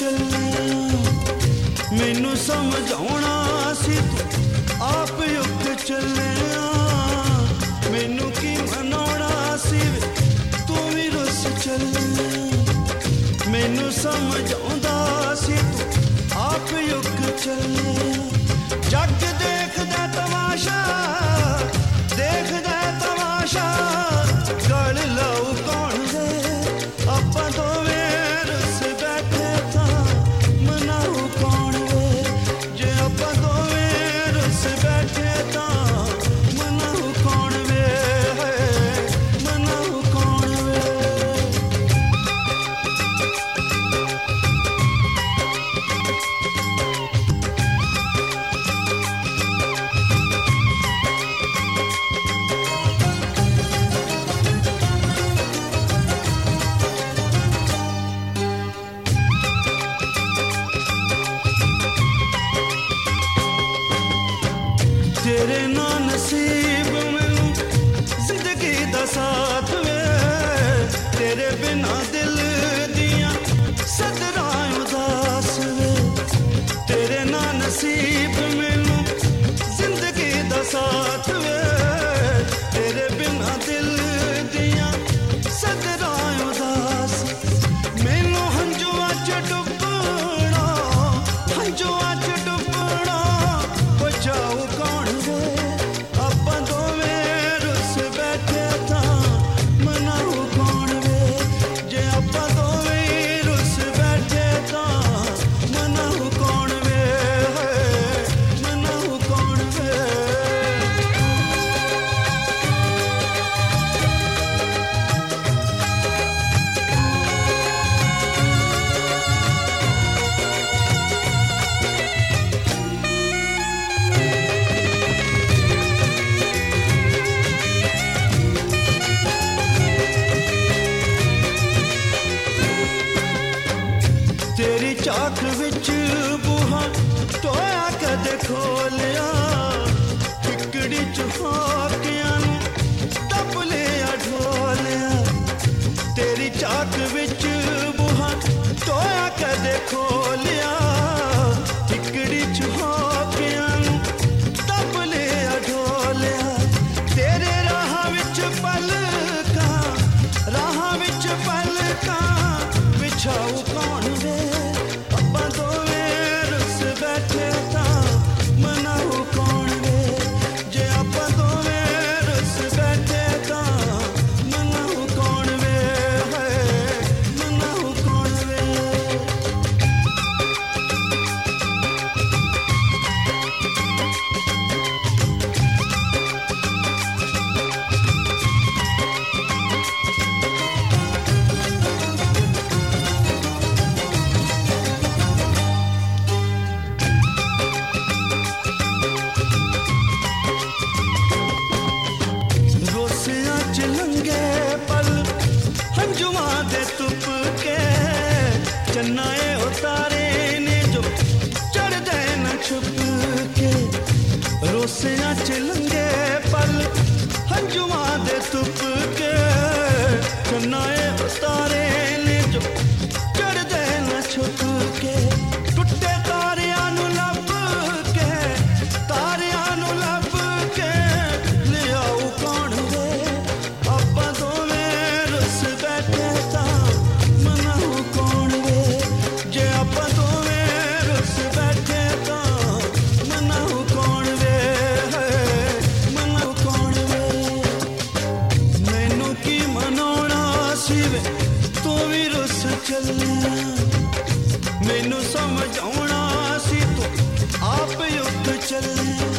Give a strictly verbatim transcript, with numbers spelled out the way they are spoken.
ਚੱਲਿਆ ਮੈਨੂੰ ਸਮਝਾਉਣਾ ਸੀ ਤੂੰ ਆਪ ਉੱਠ ਚੱਲਿਆ ਮੈਨੂੰ ਕੀ ਮਨਾਉਣਾ ਸੀ ਤੂੰ ਵੀ ਰੁੱਸ ਚੱਲਿਆ ਮੈਨੂੰ ਸਮਝਾਉਂਦਾ ਸੀ ਤੂੰ ਆਪ ਉੱਠ ਚੱਲਿਆ ਜੱਗ ਦੇਖਦਾ ਤਮਾਸ਼ਾ ਦੇਖਦਾ ਤਮਾਸ਼ਾ ਗਲ ਲਾਉ ਕੌਣ ਦੇ ਆਪਾਂ ਦੋਵੇਂ ਰੁੱਸ ਬੈਠੇ ਤਾਂ ਮਨਾਉ ਕੌਣ ਵੇ ਜੇ ਆਪਾਂ ਦੋਵੇਂ ਰੁੱਸ ਬੈਠੇ ਤਾਂ ਮਨਾਉ ਕੌਣ ਵੇ ਮਨਾਉ ਕੌਣ ਵੇ तेरे ना नसीब मैनू जिंदगी दा साथ वे तेरे बिना दिल दियां सदरां उदास वे तेरे ना नसीब मैनू जिंदगी दा साथ वे तेरे बिना दिल दियां सदरां उदास मैनू हंजुआ च डुबना हंजुआ च डुबना बचाओ कौन ਆਪਾਂ ਦੋਵੇਂ ਰੁੱਸ ਬੈਠੇ ਤਾਂ ਮਨਾਉ ਕੌਣ ਵੇ ਜੇ ਆਪਾਂ ਦੋਵੇਂ ਰੁੱਸ ਬੈਠੇ ਤਾਂ ਮਨਾਉ ਕੌਣ ਵੇ ਮਨਾਉ ਕੌਣ ਵੇ तेरी चाख विच बूहा टोया कदे खोलिया ठिकड़ी च फाकियां दब लिया ढोलिया तेरी चाख विच बूहा टोया कदे खोलिया ठिकड़ी च फाकियां दब लिया ढोलिया तेरे राह विच पलका राह विच पलका बिछाऊ कौन वे ਆਪਾਂ ਦੋਵੇਂ ਰੁੱਸ ਬੈਠੇ ਤਾਂ ਮਨਾਉ ਕੌਣ ਵੇ ਜੇ ਆਪਾਂ ਦੋਵੇਂ ਰੁੱਸ ਬੈਠੇ ਤਾਂ ਮਨਾਉ ਕੌਣ ਵੇ ਮਨਾਉ ਕੌਣ ਵੇ ਰੋਸਿਆਂ ਚ ਲੰਗੇ ਪਲ ਹੰਝੂਆਂ ਦੇ ਤੁਪ ਕੇ ਚੰਨਾਏ ਉਤਾਰੇ ਨੇ ਜੋ ਚੜਦੇ ਨਾ ਛੁਪ ਕੇ ਰੋਸਿਆਂ ਚ ਲੰਗੇ ਪਲ ਹੰਝੂਆਂ ਦੇ ਤੁਪ ਕੇ ਚੰਨਾਏ ਉਤਾਰੇ ਨੇ ਜੋ ਚੜਦੇ ਨਾ ਛੁਪ ਕੇ ਟੁੱਟੇ ਤਾਰਿਆਂ ਨੂੰ ਲੱਭ ਕੇ ਤਾਰਿਆਂ ਨੂੰ ਲੱਭ ਕੇ ਲਿਆਉ ਕੌਣ ਵੇ ਆਪਾਂ ਦੋਵੇਂ ਰੁੱਸ ਬੈਠੇ ਤਾਂ ਮਨਾਉ ਕੌਣ ਵੇ ਜੇ ਆਪਾਂ ਦੋਵੇਂ ਰੁੱਸ ਬੈਠੇ ਤਾਂ ਮਨਾਉ ਕੌਣ ਵੇ ਮਨਾਉ ਕੌਣ ਵੇ ਮੈਨੂੰ ਕੀ ਮਨਾਉਣਾ ਸੀ ਵੇ ਤੂੰ ਵੀ ਰੁੱਸ ਚੱਲਿਆ ਮੈਨੂੰ ਸਮਝਾਉਣਾ ਸੀ ਤੂੰ ਆਪ ਉੱਠ ਚੱਲਿਆ